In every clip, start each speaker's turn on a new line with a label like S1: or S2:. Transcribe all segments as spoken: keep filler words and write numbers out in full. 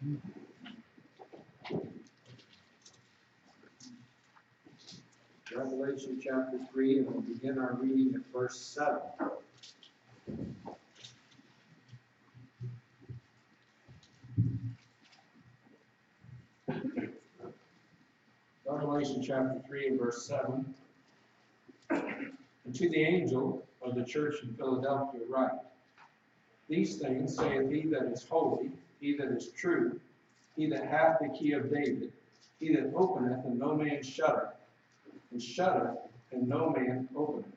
S1: Revelation chapter three, and we'll begin our reading at verse seven. Revelation chapter three and verse seven. And to the angel of the church in Philadelphia write, These things saith he that is holy, he that is true, he that hath the key of David, he that openeth and no man shutteth, and shutteth and no man openeth.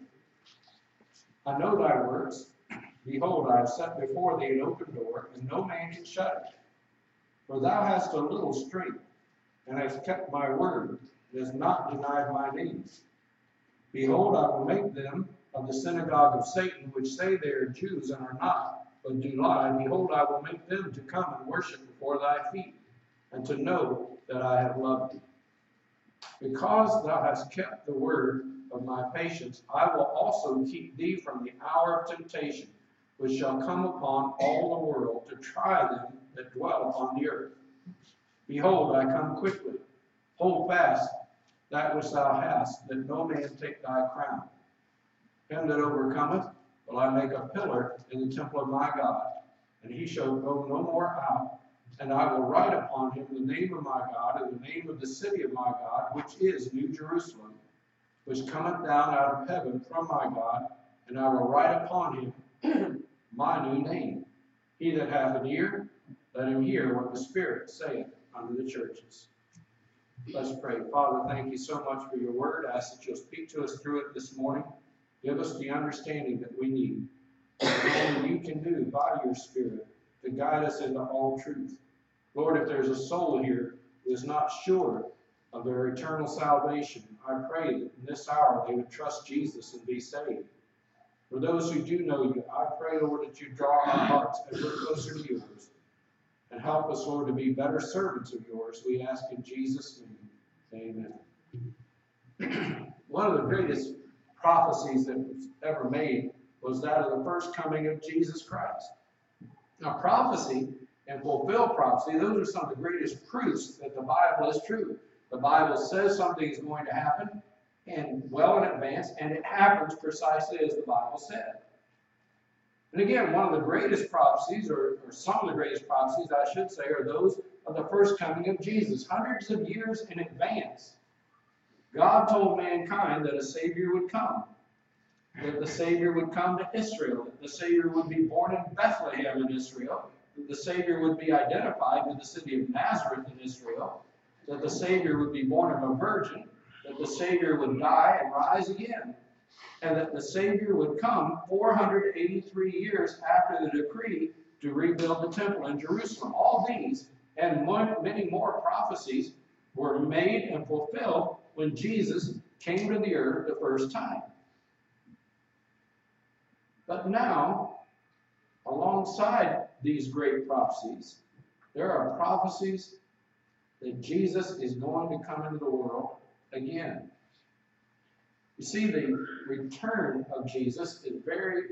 S1: I know thy works. Behold, I have set before thee an open door, and no man can shut it. For thou hast a little strength, and hast kept my word, and hast not denied my name. Behold, I will make them of the synagogue of Satan, which say they are Jews and are not, but do lie. Behold, I will make them to come and worship before thy feet, and to know that I have loved thee. Because thou hast kept the word of my patience, I will also keep thee from the hour of temptation, which shall come upon all the world to try them that dwell upon the earth. Behold, I come quickly. Hold fast that which thou hast, that no man take thy crown. Him that overcometh will I make a pillar in the temple of my God, and he shall go no more out. And I will write upon him the name of my God, and the name of the city of my God, which is New Jerusalem, which cometh down out of heaven from my God, and I will write upon him my new name. He that hath an ear, let him hear what the Spirit saith unto the churches. Let's pray. Father, thank you so much for your word. I ask that you'll speak to us through it this morning. Give us the understanding that we need, that only you can do by your Spirit to guide us into all truth. Lord, if there's a soul here who is not sure of their eternal salvation, I pray that in this hour they would trust Jesus and be saved. For those who do know you, I pray, Lord, that you draw our hearts ever closer to yours and help us, Lord, to be better servants of yours. We ask in Jesus' name. Amen. One of the greatest prophecies that was ever made was that of the first coming of Jesus Christ. Now, prophecy and fulfilled prophecy, those are some of the greatest proofs that the Bible is true. The Bible says something is going to happen, and well in advance, and it happens precisely as the Bible said. And again, one of the greatest prophecies, or, or some of the greatest prophecies, I should say, are those of the first coming of Jesus. Hundreds of years in advance, God told mankind that a Savior would come, that the Savior would come to Israel, that the Savior would be born in Bethlehem in Israel, that the Savior would be identified with the city of Nazareth in Israel, that the Savior would be born of a virgin, that the Savior would die and rise again, and that the Savior would come four hundred eighty-three years after the decree to rebuild the temple in Jerusalem. All these and many more prophecies were made and fulfilled when Jesus came to the earth the first time. But now, alongside these great prophecies, there are prophecies that Jesus is going to come into the world again. You see, the return of Jesus is very,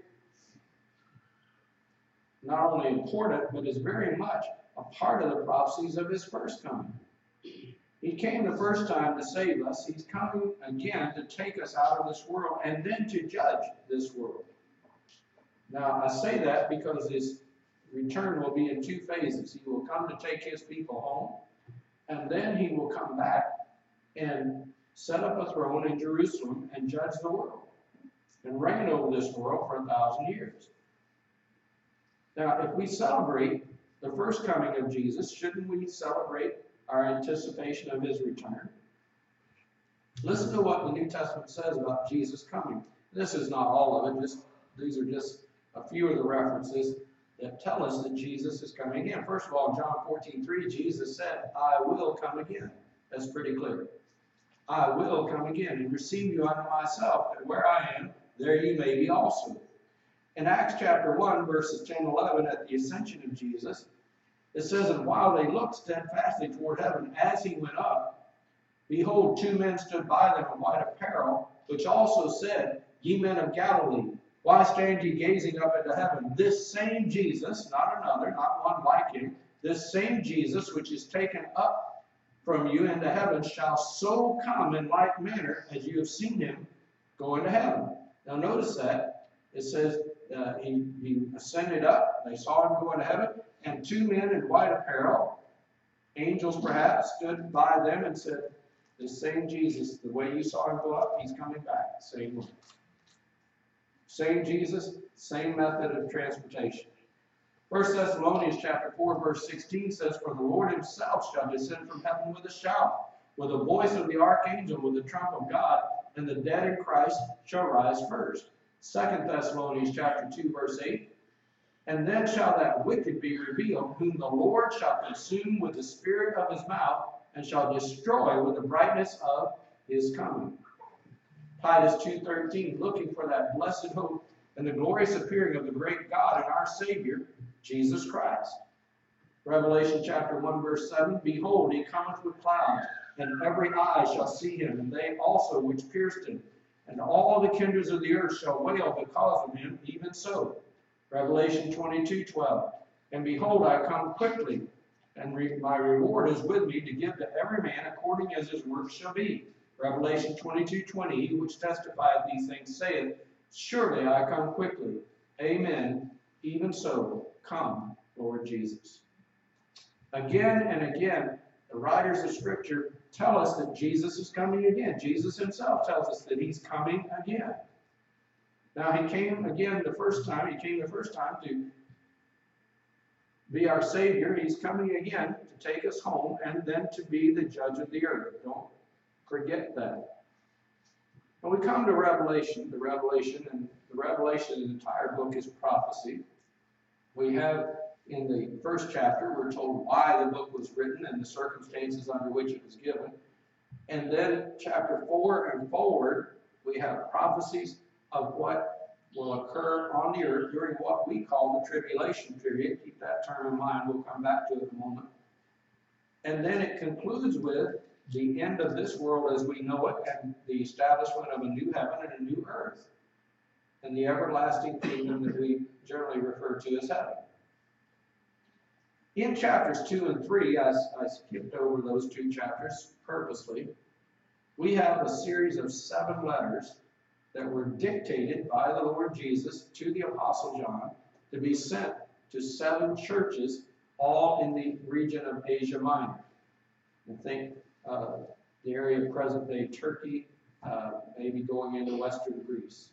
S1: not only important, but is very much a part of the prophecies of his first coming. He came the first time to save us. He's coming again to take us out of this world and then to judge this world. Now, I say that because his return will be in two phases. He will come to take his people home, and then he will come back and set up a throne in Jerusalem and judge the world and reign over this world for a thousand years. Now, if we celebrate the first coming of Jesus, shouldn't we celebrate our anticipation of his return? Listen to what the New Testament says about Jesus coming. This is not all of it. Just, these are just a few of the references that tell us that Jesus is coming again. First of all, in John fourteen three, Jesus said, I will come again. That's pretty clear. I will come again and receive you unto myself, that where I am, there you may be also. In Acts chapter one, verses ten and eleven, at the ascension of Jesus, it says, and while they looked steadfastly toward heaven as he went up, behold, two men stood by them in white apparel, which also said, Ye men of Galilee, why stand ye gazing up into heaven? This same Jesus, not another, not one like him, this same Jesus which is taken up from you into heaven shall so come in like manner as you have seen him go into heaven. Now notice that. It says uh, he, he ascended up, they saw him go into heaven, and two men in white apparel, angels perhaps, stood by them and said, this same Jesus, the way you saw him go up, he's coming back, same way. Same Jesus, same method of transportation. First Thessalonians chapter four, verse sixteen says, for the Lord himself shall descend from heaven with a shout, with the voice of the archangel, with the trump of God, and the dead in Christ shall rise first. Second Thessalonians chapter two, verse eight, and then shall that wicked be revealed, whom the Lord shall consume with the spirit of his mouth, and shall destroy with the brightness of his coming. Titus two thirteen, looking for that blessed hope and the glorious appearing of the great God and our Savior, Jesus Christ. Revelation chapter one, verse seven, behold, he cometh with clouds, and every eye shall see him, and they also which pierced him. And all the kindreds of the earth shall wail because of him, even so. Revelation twenty-two twelve, and behold, I come quickly, and re my reward is with me to give to every man according as his work shall be. Revelation twenty-two twenty, he which testifieth these things saith, surely I come quickly. Amen. Even so, come, Lord Jesus. Again and again, the writers of Scripture tell us that Jesus is coming again. Jesus himself tells us that he's coming again. Now, he came again the first time. He came the first time to be our Savior. He's coming again to take us home and then to be the judge of the earth. Don't forget that. When we come to Revelation, the Revelation, and the Revelation, the entire book is prophecy. We have in the first chapter, we're told why the book was written and the circumstances under which it was given. And then chapter four and forward, we have prophecies of what will occur on the earth during what we call the tribulation period. Keep that term in mind. We'll come back to it in a moment. And then it concludes with the end of this world as we know it and the establishment of a new heaven and a new earth and the everlasting kingdom that we generally refer to as heaven. In chapters two and three, I, I skipped over those two chapters purposely, we have a series of seven letters that were dictated by the Lord Jesus to the Apostle John to be sent to seven churches, all in the region of Asia Minor. I think uh, the area of present-day Turkey, uh, maybe going into western Greece.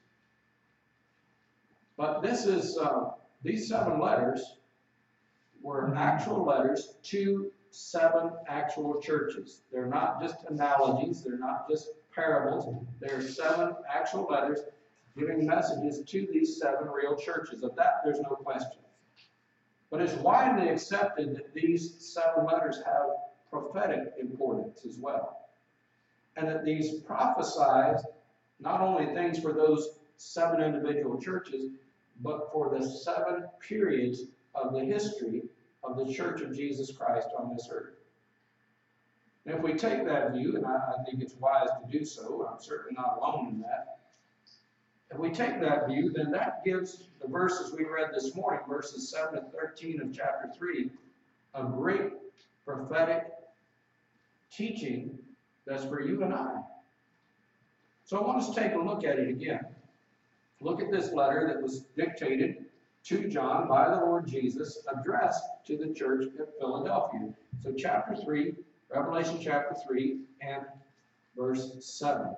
S1: But this is, uh, these seven letters were actual letters to seven actual churches. They're not just analogies, they're not just parables, they're seven actual letters giving messages to these seven real churches. Of that, there's no question. But it's widely accepted that these seven letters have prophetic importance as well. And that these prophesize not only things for those seven individual churches, but for the seven periods of the history of the Church of Jesus Christ on this earth. And if we take that view, and I, I think it's wise to do so, I'm certainly not alone in that. If we take that view, then that gives the verses we read this morning, verses seven to thirteen of chapter three, a great prophetic teaching that's for you and I. So I want us to take a look at it again. Look at this letter that was dictated to John by the Lord Jesus, addressed to the church at Philadelphia. So chapter three, Revelation chapter three and verse seven.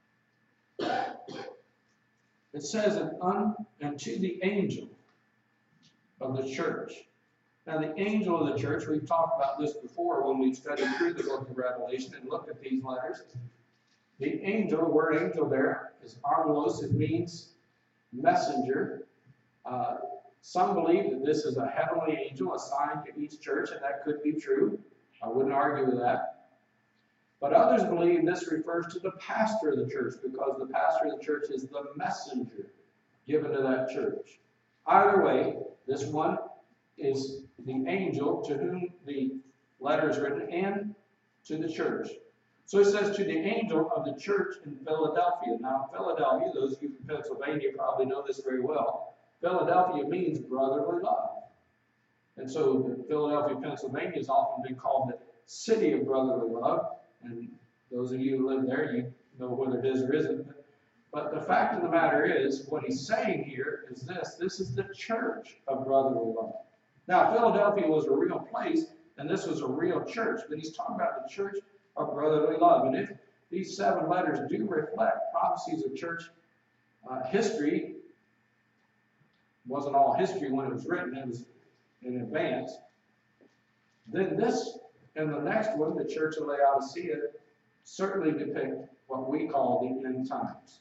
S1: It says, and, un, and to the angel of the church. Now the angel of the church, we've talked about this before when we've studied through the book of Revelation and looked at these letters. The angel, the word angel there is angelos. It means messenger. Uh, some believe that this is a heavenly angel assigned to each church, and that could be true. I wouldn't argue with that. But others believe this refers to the pastor of the church, because the pastor of the church is the messenger given to that church. Either way, this one is the angel to whom the letter is written and to the church. So it says, to the angel of the church in Philadelphia. Now, Philadelphia, those of you from Pennsylvania probably know this very well. Philadelphia means brotherly love. And so Philadelphia, Pennsylvania has often been called the city of brotherly love. And those of you who live there, you know whether it is or isn't. But the fact of the matter is, what he's saying here is this. This is the church of brotherly love. Now, Philadelphia was a real place, and this was a real church. But he's talking about the church of brotherly love. And if these seven letters do reflect prophecies of church uh, history, wasn't all history when it was written, it was in advance, then this and the next one, the church of Laodicea, certainly depict what we call the end times.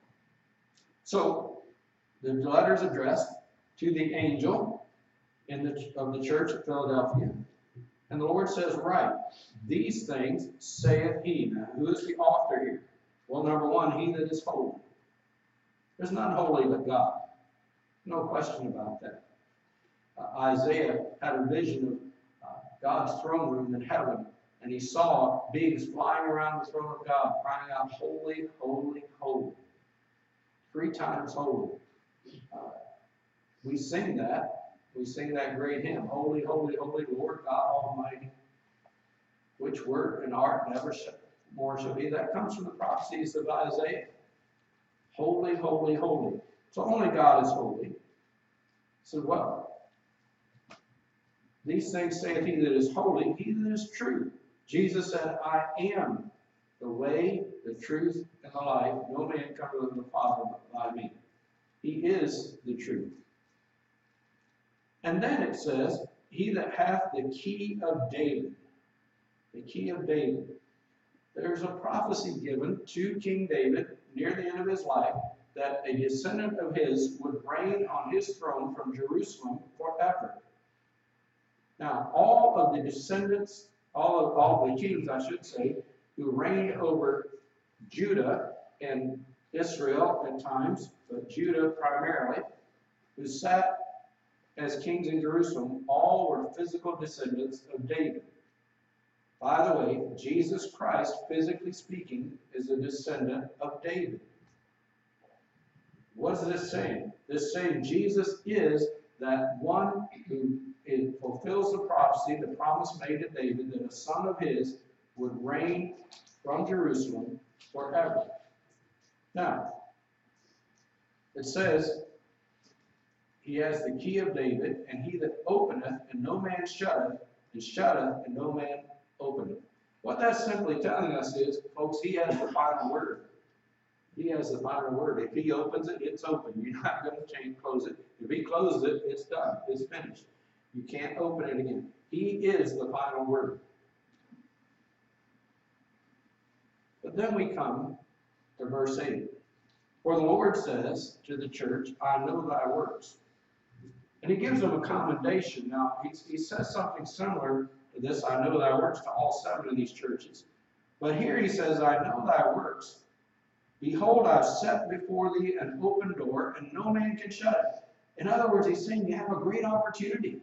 S1: So, the letter is addressed to the angel in the, of the church of Philadelphia. And the Lord says, "Write, these things saith he." Now, who is the author here? Well, number one, he that is holy. There's none holy but God. No question about that. Uh, Isaiah had a vision of uh, God's throne room in heaven, and he saw beings flying around the throne of God, crying out, "Holy, holy, holy." Three times holy. Uh, we sing that. We sing that great hymn, "Holy, holy, holy, Lord God Almighty, which word and art never more shall be." That comes from the prophecies of Isaiah. Holy, holy, holy. So only God is holy. So well, these things saith he that is holy, he that is true. Jesus said, "I am the way, the truth, and the life. No man cometh unto the Father but by me." He is the truth. And then it says, "He that hath the key of David." The key of David. There's a prophecy given to King David near the end of his life that a descendant of his would reign on his throne from Jerusalem forever. Now, all of the descendants, all of all the kings, I should say, who reigned over Judah and Israel at times, but Judah primarily, who sat as kings in Jerusalem, all were physical descendants of David. By the way, Jesus Christ, physically speaking, is a descendant of David. What is this saying? This saying Jesus is that one who it fulfills the prophecy, the promise made to David, that a son of his would reign from Jerusalem forever. Now, it says, "He has the key of David, and he that openeth, and no man shutteth, and shutteth, and no man openeth." What that's simply telling us is, folks, he has the final word. He has the final word. If he opens it, it's open. You're not going to change, close it. If he closes it, it's done. It's finished. You can't open it again. He is the final word. But then we come to verse eight. "For the Lord says to the church, I know thy works." And he gives them a commendation. Now, he, he says something similar to this, "I know thy works," to all seven of these churches. But here he says, "I know thy works. Behold, I've set before thee an open door, and no man can shut it." In other words, he's saying you have a great opportunity.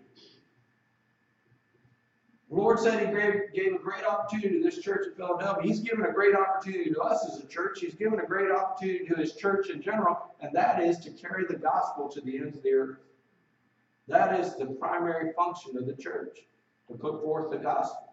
S1: The Lord said he gave, gave a great opportunity to this church in Philadelphia. He's given a great opportunity to us as a church. He's given a great opportunity to his church in general, and that is to carry the gospel to the ends of the earth. That is the primary function of the church, to put forth the gospel.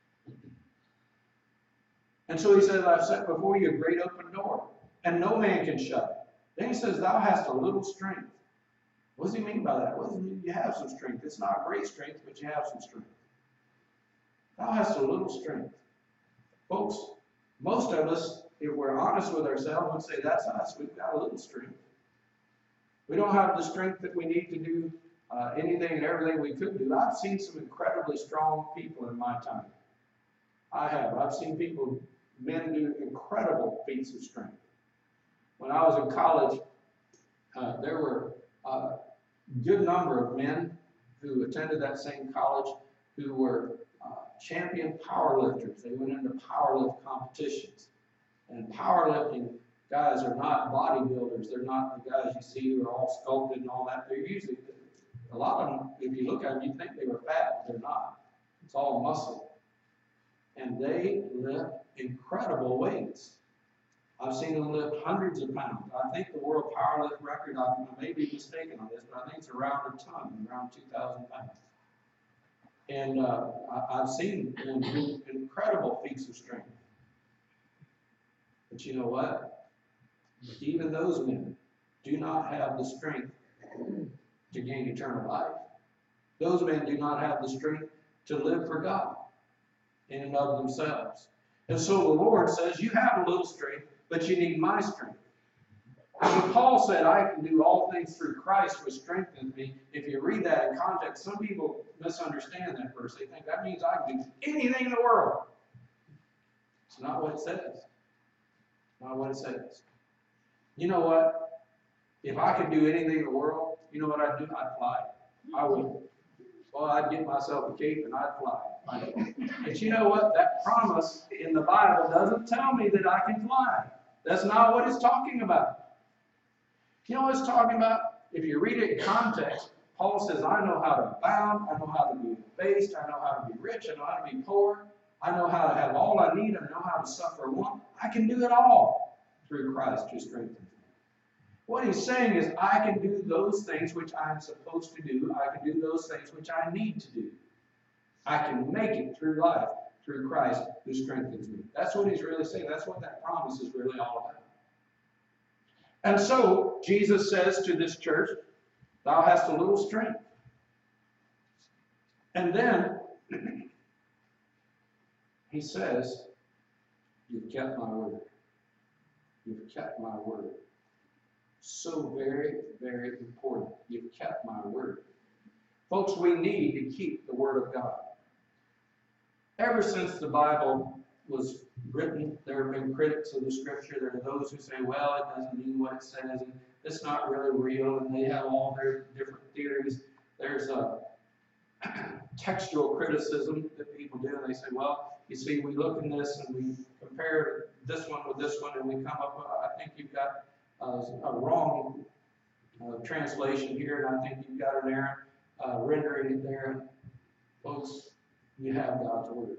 S1: And so he says, "I've set before you a great open door, and no man can shut it." Then he says, "Thou hast a little strength." What does he mean by that? What does it mean you have some strength? It's not great strength, but you have some strength. Thou hast a little strength. Folks, most of us, if we're honest with ourselves, would say, that's us. We've got a little strength. We don't have the strength that we need to do uh, anything and everything we could do. I've seen some incredibly strong people in my time. I have. I've seen people, men do incredible feats of strength. When I was in college, uh, there were a good number of men who attended that same college who were uh, champion powerlifters. They went into powerlift competitions. And powerlifting guys are not bodybuilders. They're not the guys you see who are all sculpted and all that. They're usually, a lot of them, if you look at them, you think they were fat, but they're not. It's all muscle. And they lift incredible weights. I've seen them lift hundreds of pounds. I think the world powerlift record, I may be mistaken on this, but I think it's around a ton, around two thousand pounds. And uh, I, I've seen in- incredible feats of strength. But you know what? Even those men do not have the strength to gain eternal life. Those men do not have the strength to live for God in and of themselves. And so the Lord says, you have a little strength, but you need my strength. When Paul said, I can do all things through Christ which strengthens me, if you read that in context, some people misunderstand that verse. They think that means I can do anything in the world. It's not what it says. Not what it says. You know what? If I could do anything in the world, you know what I'd do? I'd fly. I would. Well, I'd get myself a cape and I'd fly. But you know what? That promise in the Bible doesn't tell me that I can fly. That's not what it's talking about. You know what it's talking about? If you read it in context, Paul says, I know how to abound, I know how to be abased, I know how to be rich, I know how to be poor, I know how to have all I need, I know how to suffer want. I can do it all through Christ who strengthens me. What he's saying is, I can do those things which I'm supposed to do. I can do those things which I need to do. I can make it through life through Christ who strengthens me. That's what he's really saying. That's what that promise is really all about. And so, Jesus says to this church, thou hast a little strength. And then, he says, you've kept my word. You've kept my word. So very, very important. You've kept my word. Folks, we need to keep the word of God. Ever since the Bible was written, there have been critics of the scripture. There are those who say, well, it doesn't mean what it says, and it's not really real, and they have all their different theories. There's a textual criticism that people do, and they say, well, you see, we look in this and we compare this one with this one, and we come up with, I think you've got uh, a wrong uh, translation here, and I think you've got an error uh, rendering it there. Folks, you have God's word.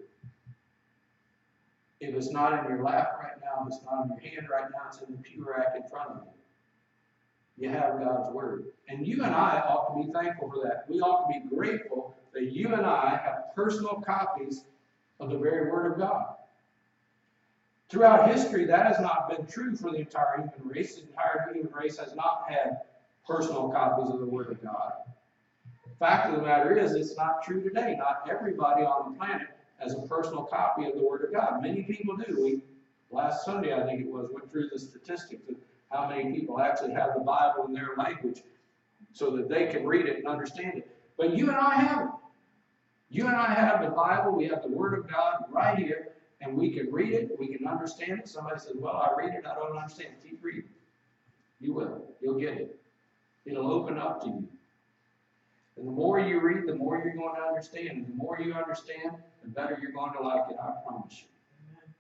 S1: If it's not in your lap right now, if it's not in your hand right now, it's in the pew rack in front of you. You have God's word. And you and I ought to be thankful for that. We ought to be grateful that you and I have personal copies of the very word of God. Throughout history, that has not been true for the entire human race. The entire human race has not had personal copies of the word of God. The fact of the matter is, it's not true today. Not everybody on the planet has a personal copy of the word of God. Many people do. We, last Sunday, I think it was, went through the statistics of how many people actually have the Bible in their language so that they can read it and understand it. But you and I have it. You and I have the Bible. We have the word of God right here, and we can read it. We can understand it. Somebody says, well, I read it. I don't understand it. Keep reading. You will. You'll get it. It'll open up to you. And the more you read, the more you're going to understand. And the more you understand, the better you're going to like it, I promise you. Amen.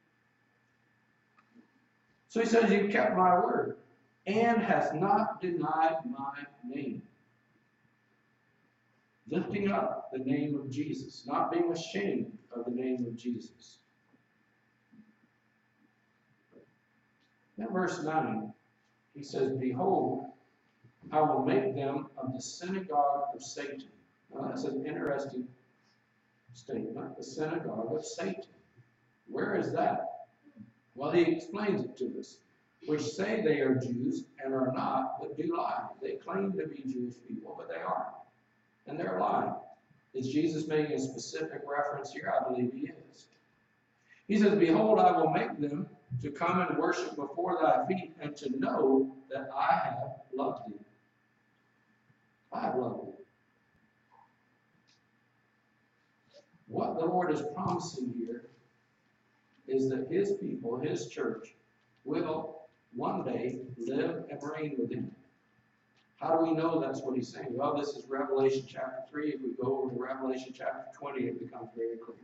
S1: So he says, you've kept my word and has not denied my name. Lifting up the name of Jesus, not being ashamed of the name of Jesus. In verse nine, he says, behold, I will make them of the synagogue of Satan. Now that's an interesting statement, the synagogue of Satan. Where is that? Well, he explains it to us. Which say they are Jews and are not, but do lie. They claim to be Jewish people, but they aren't. And they're lying. Is Jesus making a specific reference here? I believe he is. He says, behold, I will make them to come and worship before thy feet and to know that I have loved thee. I have loved thee. What the Lord is promising here is that his people, his church, will one day live and reign with him. How do we know that's what he's saying? Well, this is Revelation chapter three. If we go over to Revelation chapter twenty, it becomes very clear.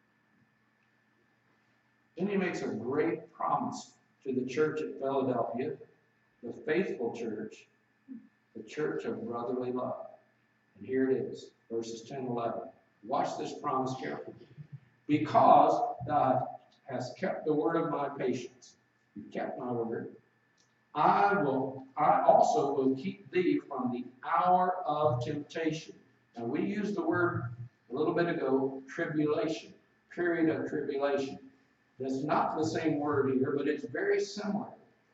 S1: Then he makes a great promise to the church at Philadelphia, the faithful church, the church of brotherly love. And here it is, verses ten and eleven. Watch this promise carefully. Because thou hast kept the word of my patience, you kept my word, I will, I also will keep thee from the hour of temptation. Now we use the word a little bit ago, tribulation, period of tribulation. That's not the same word here, but it's very similar.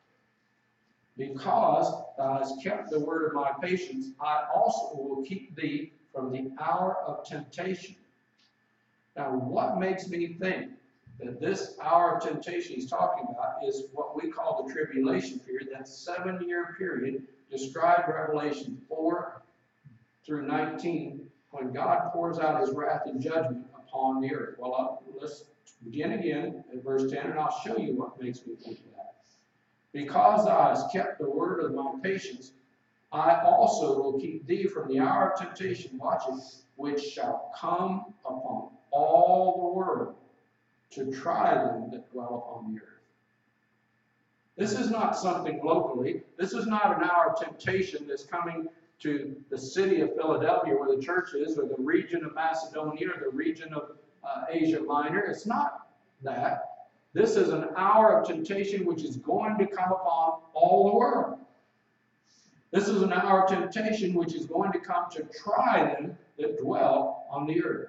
S1: Because thou hast kept the word of my patience, I also will keep thee from the hour of temptation. Now, what makes me think that this hour of temptation he's talking about is what we call the tribulation period, that seven-year period described in Revelation four through nineteen, when God pours out his wrath and judgment upon the earth. Well, uh, let's begin again at verse ten, and I'll show you what makes me think of that. Because thou hast kept the word of my patience, I also will keep thee from the hour of temptation, watch it, which shall come upon all the world to try them that dwell upon the earth. This is not something locally. This is not an hour of temptation that's coming to the city of Philadelphia where the church is, or the region of Macedonia, or the region of uh, Asia Minor. It's not that. This is an hour of temptation which is going to come upon all the world. This is an hour of temptation which is going to come to try them that dwell on the earth.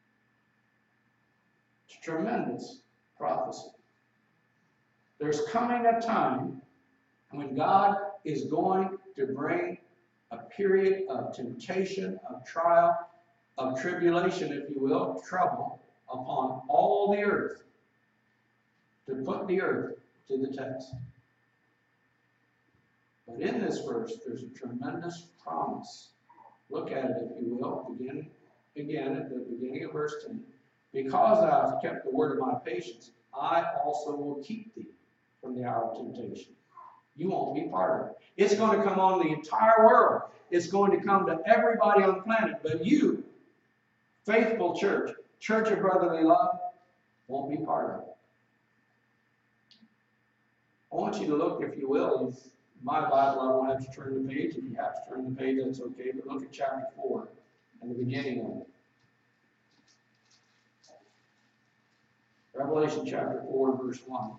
S1: It's a tremendous prophecy. There's coming a time when God is going to bring a period of temptation, of trial, of tribulation, if you will, trouble upon all the earth, to put the earth to the test. But in this verse, there's a tremendous promise. Look at it, if you will, begin again at the beginning of verse ten. Because thou hast kept the word of my patience, I also will keep thee from the hour of temptation. You won't be part of it. It's going to come on the entire world. It's going to come to everybody on the planet. But you, faithful church, church of brotherly love, won't be part of it. I want you to look, if you will, in my Bible. I don't have to turn the page. If you have to turn the page, that's okay. But look at chapter four and the beginning of it. Revelation chapter four, verse one.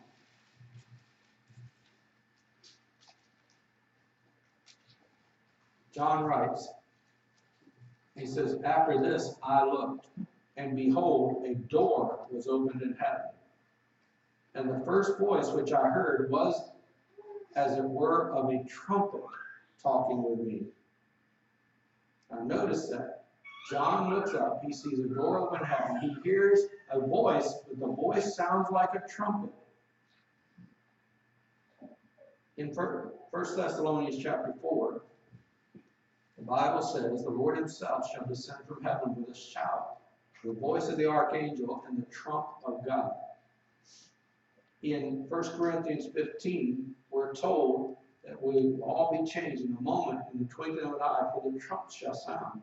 S1: John writes, he says, after this I looked, and behold, a door was opened in heaven. And the first voice which I heard was, as it were, of a trumpet talking with me. Now notice that. John looks up, he sees a door open in heaven, he hears a voice, but the voice sounds like a trumpet. In First Thessalonians chapter four, the Bible says, the Lord himself shall descend from heaven with a shout, the voice of the archangel, and the trump of God. In First Corinthians fifteen, we're told that we will all be changed in a moment, in the twinkling of an eye, for the trump shall sound.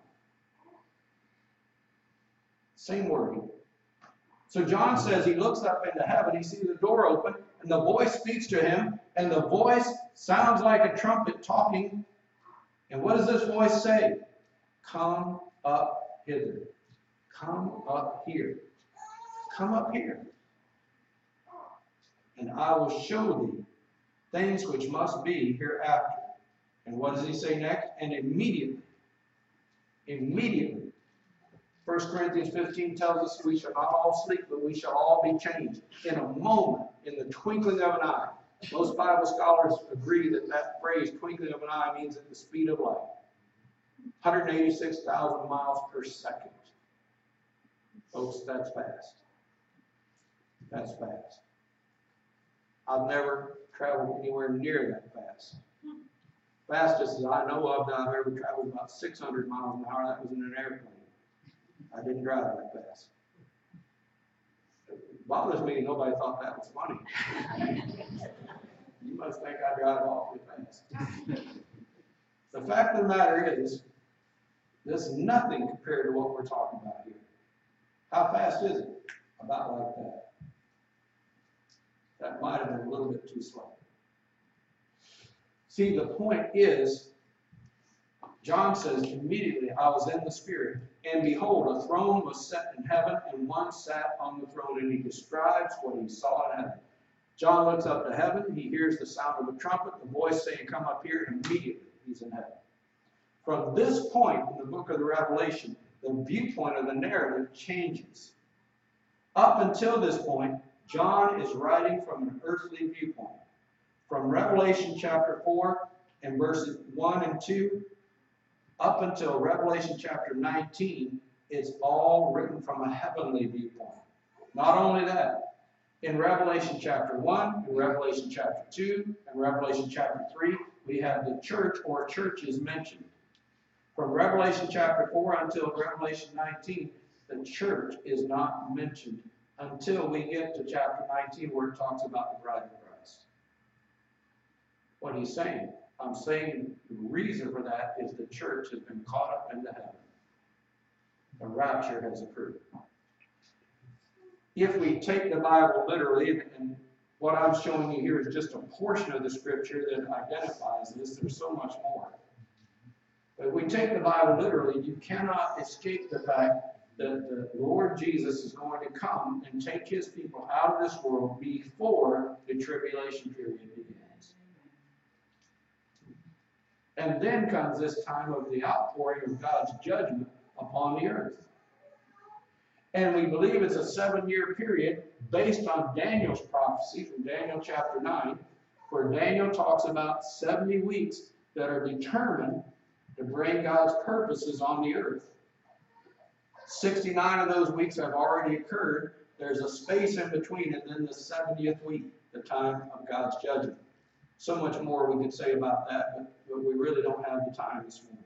S1: Same wording. So John says he looks up into heaven, he sees a door open, and the voice speaks to him, and the voice sounds like a trumpet talking. And what does this voice say? Come up hither. Come up here. Come up here. And I will show thee things which must be hereafter. And what does he say next? And immediately, immediately, First Corinthians fifteen tells us we shall not all sleep, but we shall all be changed in a moment, in the twinkling of an eye. Most Bible scholars agree that that phrase, twinkling of an eye, means at the speed of light. one hundred eighty-six thousand miles per second. Folks, that's fast. That's fast. I've never traveled anywhere near that fast. Fastest as I know of that I've ever traveled about six hundred miles an hour. That was in an airplane. I didn't drive that fast. It bothers me nobody thought that was funny. You must think I drive awfully fast. The fact of the matter is, this is nothing compared to what we're talking about here. How fast is it? About like that. That might have been a little bit too slow. See, the point is, John says, immediately I was in the Spirit, and behold, a throne was set in heaven, and one sat on the throne, and he describes what he saw in heaven. John looks up to heaven, he hears the sound of a trumpet, the voice saying, come up here, and immediately he's in heaven. From this point in the book of the Revelation, the viewpoint of the narrative changes. Up until this point, John is writing from an earthly viewpoint. From Revelation chapter four and verses one and two, up until Revelation chapter nineteen, it's all written from a heavenly viewpoint. Not only that, in Revelation chapter one, in Revelation chapter two, and Revelation chapter three, we have the church or churches mentioned. From Revelation chapter four until Revelation nineteen, the church is not mentioned until we get to chapter nineteen, where it talks about the bride of Christ. What he's saying, I'm saying the reason for that is the church has been caught up into heaven. The rapture has occurred. If we take the Bible literally, and, and what I'm showing you here is just a portion of the scripture that identifies this, there's so much more. But if we take the Bible literally, you cannot escape the fact that the Lord Jesus is going to come and take his people out of this world before the tribulation period begins. And then comes this time of the outpouring of God's judgment upon the earth. And we believe it's a seven-year period based on Daniel's prophecy from Daniel chapter nine, where Daniel talks about seventy weeks that are determined to bring God's purposes on the earth. sixty-nine of those weeks have already occurred. There's a space in between, and then the seventieth week, the time of God's judgment. So much more we could say about that, but, but we really don't have the time this morning.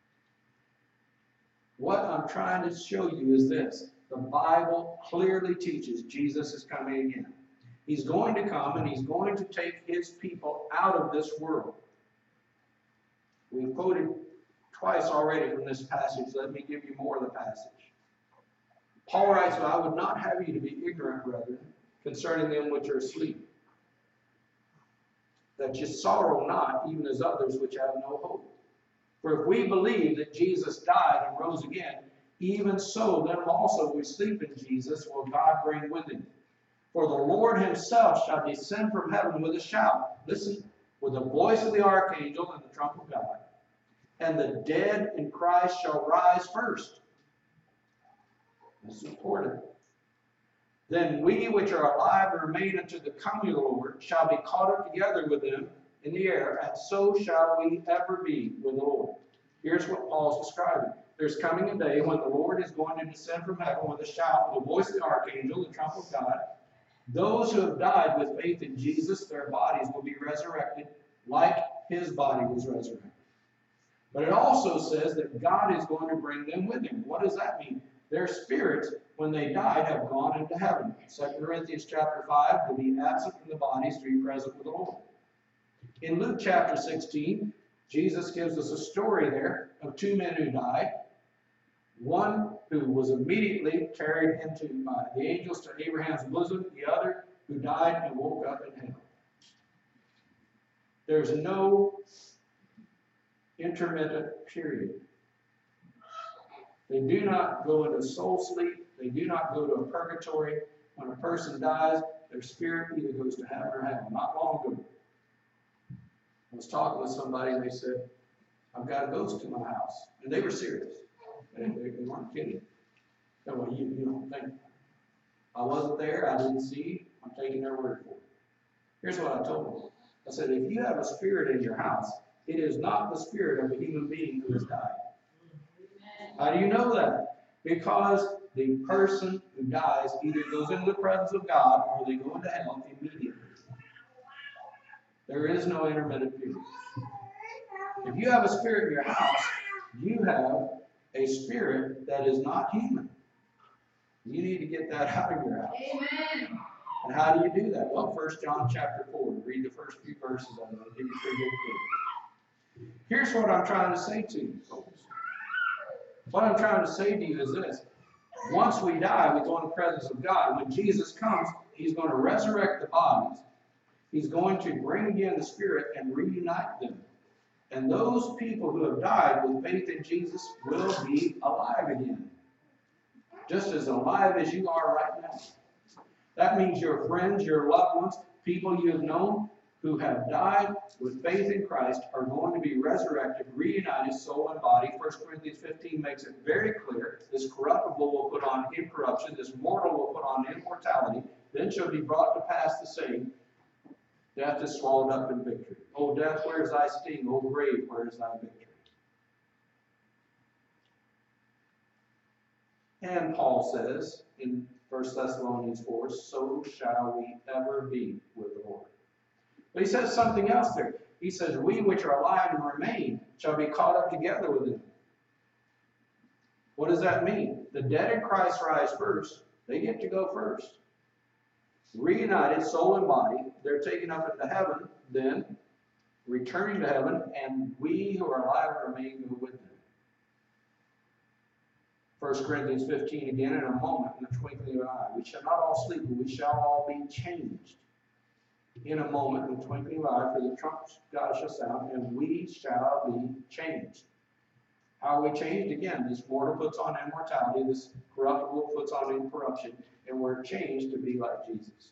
S1: What I'm trying to show you is this. The Bible clearly teaches Jesus is coming again. He's going to come and he's going to take his people out of this world. We've quoted twice already from this passage. Let me give you more of the passage. Paul writes, "I would not have you to be ignorant, brethren, concerning them which are asleep, that ye sorrow not, even as others which have no hope. For if we believe that Jesus died and rose again, even so them also which sleep in Jesus will God bring with him. For the Lord himself shall descend from heaven with a shout," listen, "with the voice of the archangel and the trump of God. And the dead in Christ shall rise first." This is important. "Then we which are alive and remain unto the coming of the Lord shall be caught up together with them in the air, and so shall we ever be with the Lord." Here's what Paul's describing. There's coming a day when the Lord is going to descend from heaven with a shout, with the voice of the archangel, the trump of God. Those who have died with faith in Jesus, their bodies will be resurrected like his body was resurrected. But it also says that God is going to bring them with him. What does that mean? Their spirits, when they died, have gone into heaven. Second Corinthians chapter five, to be absent from the bodies, to be present with the Lord. In Luke chapter sixteen, Jesus gives us a story there of two men who died. One who was immediately carried into by the angels to Abraham's bosom, the other who died and woke up in hell. There's no intermittent period. They do not go into soul sleep. They do not go to a purgatory. When a person dies, their spirit either goes to heaven or hell. Not long ago, I was talking with somebody and they said, "I've got a ghost in my house." And they were serious. They, they, they weren't kidding. So, well, you, you don't think. I wasn't there. I didn't see. I'm taking their word for it. Here's what I told them. I said, if you have a spirit in your house, it is not the spirit of a human being who has died. How do you know that? Because the person who dies either goes into the presence of God or they go into hell immediately. There is no intermittent period. If you have a spirit in your house, you have a spirit that is not human. You need to get that out of your house. Amen. And how do you do that? Well, First John chapter four. Read the first few verses of it. I'll give you three good clues. Here's what I'm trying to say to you, folks. What I'm trying to say to you is this. Once we die, we go in the presence of God. When Jesus comes, he's going to resurrect the bodies. He's going to bring again the spirit and reunite them. And those people who have died with faith in Jesus will be alive again. Just as alive as you are right now. That means your friends, your loved ones, people you have known who have died with faith in Christ are going to be resurrected, reunited, soul and body. First Corinthians fifteen makes it very clear. This corruptible will put on incorruption. This mortal will put on immortality. Then shall be brought to pass the saying, death is swallowed up in victory. O death, where is thy sting? O grave, where is thy victory? And Paul says in First Thessalonians four, so shall we ever be with the Lord. But he says something else there. He says, we which are alive and remain shall be caught up together with him. What does that mean? The dead in Christ rise first. They get to go first. Reunited, soul and body, they're taken up into heaven, then returning to heaven, and we who are alive and remain go with them. First Corinthians fifteen, again, in a moment, in the twinkling of an eye. We shall not all sleep, but we shall all be changed. In a moment, in the twinkling of an eye, for the trump of God shall sound, and we shall be changed. How are we changed? Again, this mortal puts on immortality, this corruptible puts on incorruption, and we're changed to be like Jesus.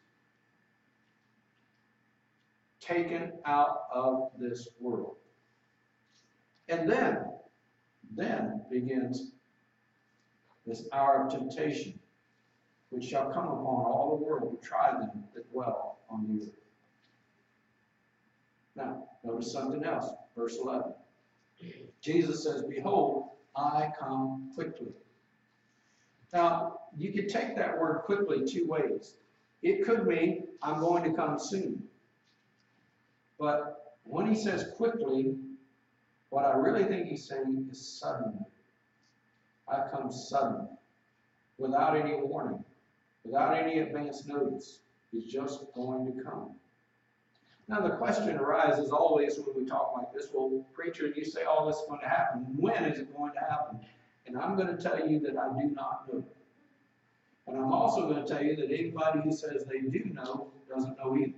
S1: Taken out of this world. And then, then begins this hour of temptation, which shall come upon all the world to try them that dwell on the earth. Now, notice something else. Verse eleven. Jesus says, behold, I come quickly. Now, you could take that word quickly two ways. It could mean, I'm going to come soon. But when he says quickly, what I really think he's saying is suddenly. I come suddenly, without any warning, without any advance notice. He's just going to come. Now the question arises always when we talk like this, well, preacher, you say all this is going to happen. When is it going to happen? And I'm going to tell you that I do not know. And I'm also going to tell you that anybody who says they do know doesn't know either.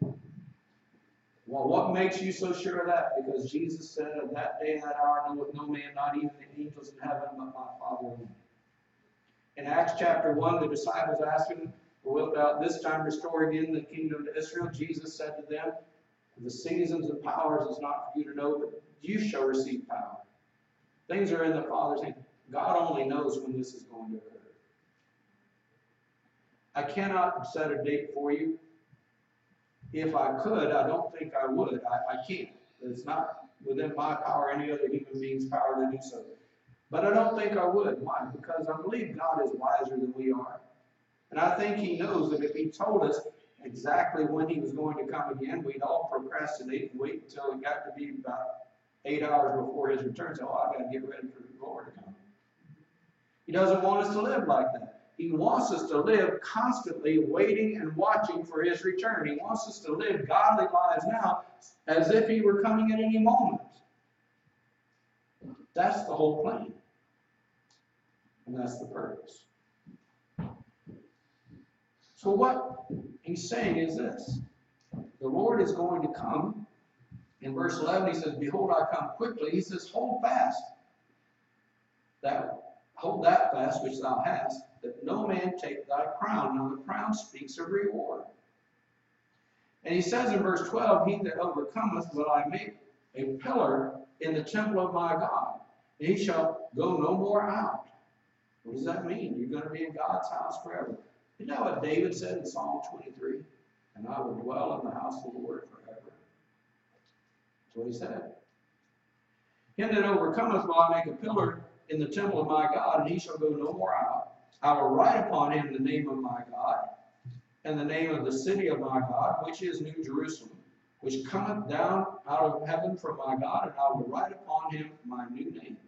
S1: Well, what makes you so sure of that? Because Jesus said, at that day and that hour knoweth no man, not even the angels in heaven, but my Father only. In Acts chapter one, the disciples asked him, wilt thou this time restore again the kingdom to Israel? Jesus said to them, the seasons and powers is not for you to know, but you shall receive power. Things are in the Father's hand. God only knows when this is going to occur. I cannot set a date for you. If I could, I don't think I would. I, I can't. It's not within my power or any other human being's power to do so. But I don't think I would. Why? Because I believe God is wiser than we are. And I think he knows that if he told us exactly when he was going to come again, we'd all procrastinate and wait until it got to be about eight hours before his return. So, oh, I've got to get ready for the Lord to come. He doesn't want us to live like that. He wants us to live constantly waiting and watching for his return. He wants us to live godly lives now as if he were coming at any moment. That's the whole plan. And that's the purpose. So what he's saying is this. The Lord is going to come. In verse eleven he says, behold, I come quickly. He says, hold fast. That, hold that fast which thou hast, that no man take thy crown. Now the crown speaks of reward. And he says in verse twelve, he that overcometh will I make a pillar in the temple of my God, and he shall go no more out. What does that mean? You're going to be in God's house forever. You know what David said in Psalm twenty-three? And I will dwell in the house of the Lord forever. That's what he said. Him that overcometh will I make a pillar in the temple of my God, and he shall go no more out. I will write upon him the name of my God, and the name of the city of my God, which is New Jerusalem, which cometh down out of heaven from my God, and I will write upon him my new name.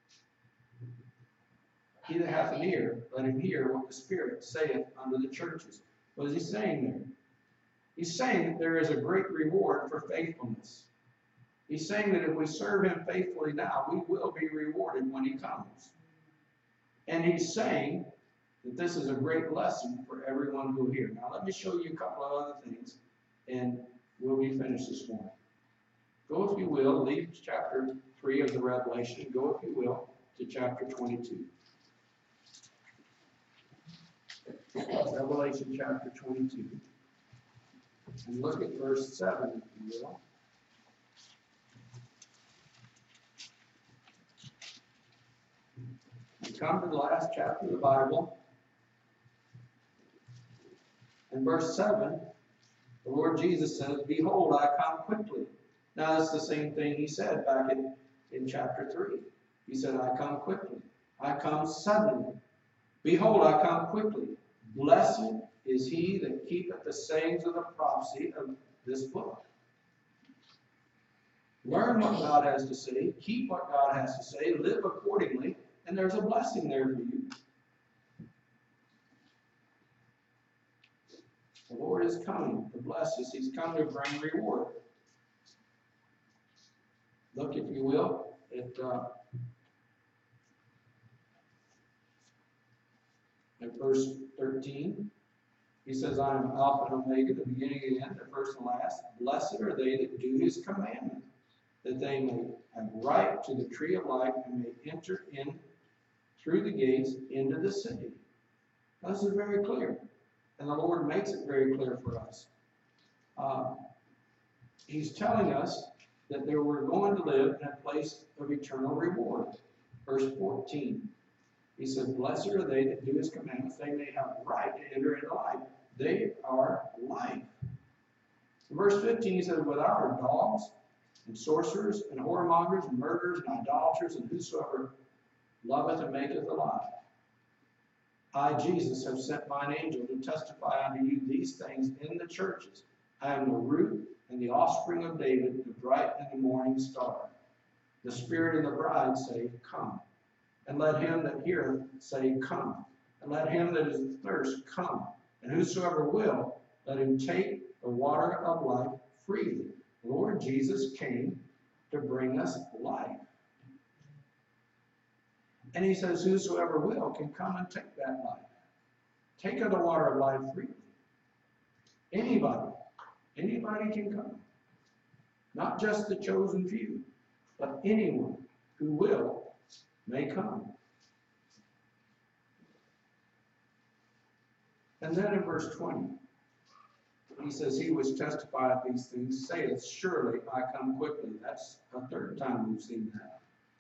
S1: He that hath an ear, let him hear what the Spirit saith unto the churches. What is he saying there? He's saying that there is a great reward for faithfulness. He's saying that if we serve him faithfully now, we will be rewarded when he comes. And he's saying that this is a great lesson for everyone who hears. Now let me show you a couple of other things, and we'll be finished this morning. Go, if you will, leave chapter three of the Revelation. Go, if you will, to chapter twenty-two. Revelation chapter twenty-two. And look at verse seven, if you will. We come to the last chapter of the Bible. In verse seven, the Lord Jesus says, "Behold, I come quickly." Now that's the same thing he said back in, in chapter three. He said, "I come quickly. I come suddenly. Behold, I come quickly. Blessed is he that keepeth the sayings of the prophecy of this book." Learn what God has to say, keep what God has to say, live accordingly, and there's a blessing there for you. The Lord is coming to bless us. He's come to bring reward. Look, if you will, at, uh, at verse thirteen. He says, "I am Alpha and Omega, the beginning and the end, the first and last. Blessed are they that do his commandments, that they may have right to the tree of life and may enter in through the gates into the city." Now, this is very clear, and the Lord makes it very clear for us. Uh, he's telling us that there we're going to live in a place of eternal reward. Verse fourteen, he says, "Blessed are they that do his commandments, they may have right to enter into life." They are life. In verse fifteen, he says, "Without are dogs, and sorcerers, and whoremongers, and murderers, and idolaters, and whosoever loveth and maketh a lie. I, Jesus, have sent mine angel to testify unto you these things in the churches. I am the root and the offspring of David, the bright and the morning star. The Spirit and the bride say, Come. And let him that heareth say, Come. And let him that is athirst come. And whosoever will, let him take the water of life freely." The Lord Jesus came to bring us life. And he says, whosoever will can come and take that life. Take of the water of life freely. Anybody. Anybody can come. Not just the chosen few, but anyone who will may come. And then in verse twenty, he says, "He which testifieth these things saith, Surely I come quickly." That's a third time we've seen that.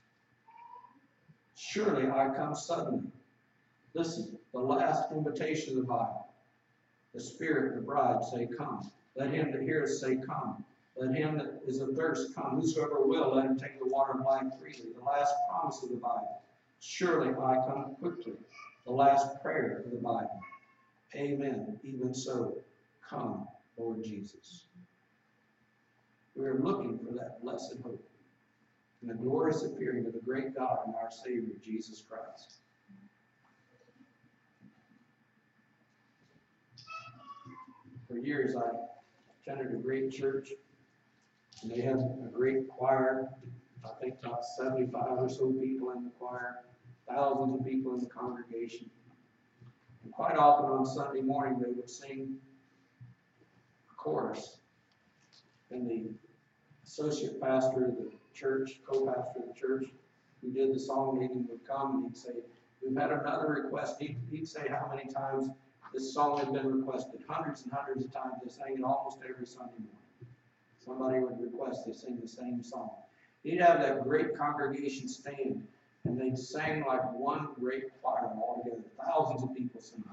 S1: "Surely I come suddenly." Listen, the last invitation of the Bible. The Spirit and the bride say, Come. Let him that heareth say, Come. Let him that is athirst come. Whosoever will, let him take the water of life freely. The last promise of the Bible. Surely I come quickly. The last prayer of the Bible. Amen. Even so, come, Lord Jesus. We are looking for that blessed hope and the glorious appearing of the great God and our Savior, Jesus Christ. For years, I attended a great church, and they had a great choir. I think about seventy-five or so people in the choir, thousands of people in the congregation. And quite often on Sunday morning, they would sing a chorus. And the associate pastor of the church, co-pastor of the church, who did the song meeting would come and he'd say, "We've had another request." He'd, he'd say how many times this song had been requested. Hundreds and hundreds of times. They sang it almost every Sunday morning. Somebody would request they sing the same song. He'd have that great congregation stand, and they'd sing like one great choir all together. Thousands of people singing.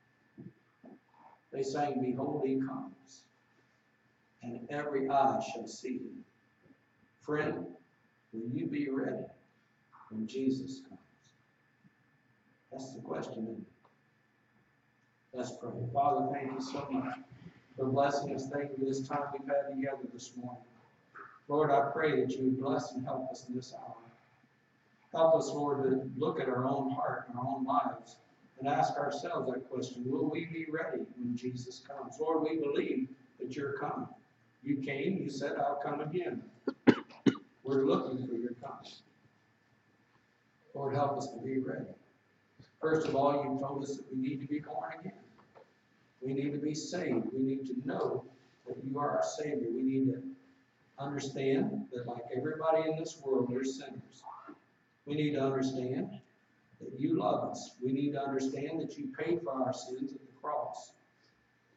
S1: They sang, "Behold, he comes, and every eye shall see him." Friend, will you be ready when Jesus comes? That's the question, isn't it? Let's pray. Father, thank you so much for blessing us. Thank you for this time we've had together this morning. Lord, I pray that you would bless and help us in this hour. Help us, Lord, to look at our own heart and our own lives and ask ourselves that question. Will we be ready when Jesus comes? Lord, we believe that you're coming. You came, you said, I'll come again. We're looking for your coming. Lord, help us to be ready. First of all, you told us that we need to be born again. We need to be saved. We need to know that you are our Savior. We need to understand that like everybody in this world, we're sinners. We need to understand that you love us. We need to understand that you paid for our sins at the cross.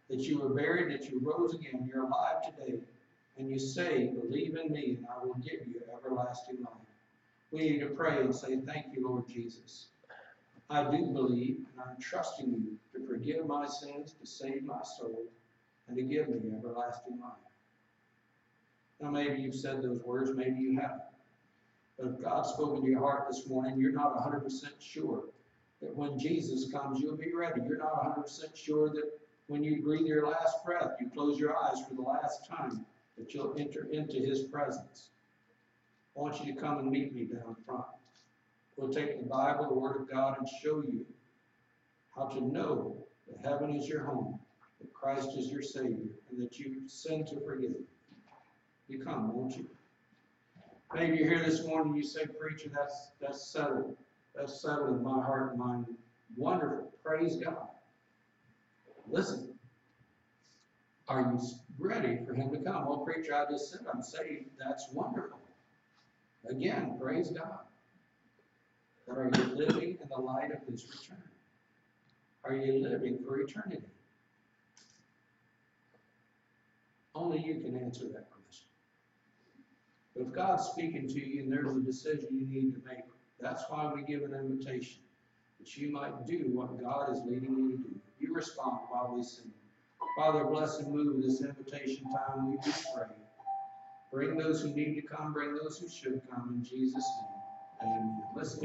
S1: that you were buried, that you rose again, you're alive today, and you say, believe in me, and I will give you everlasting life. We need to pray and say, thank you, Lord Jesus. I do believe, and I'm trusting you to forgive my sins, to save my soul, and to give me everlasting life. Now, maybe you've said those words, maybe you haven't. But if God's spoken to your heart this morning, you're not one hundred percent sure that when Jesus comes, you'll be ready. You're not one hundred percent sure that when you breathe your last breath, you close your eyes for the last time, that you'll enter into his presence. I want you to come and meet me down front. We'll take the Bible, the Word of God, and show you how to know that heaven is your home, that Christ is your Savior, and that you've sinned to forgive. You come, won't you? Maybe you're here this morning and you say, preacher, that's, that's settled. That's settled in my heart and mind. Wonderful. Praise God. Listen, are you ready for him to come? Oh, preacher, I just said I'm saved. That's wonderful. Again, praise God. But are you living in the light of his return? Are you living for eternity? Only you can answer that question. But if God's speaking to you and there's a decision you need to make, that's why we give an invitation, that you might do what God is leading you to do. You respond while we sing. Father, bless and move this invitation time, we do pray. Bring those who need to come, bring those who should come, in Jesus' name. Amen. Let's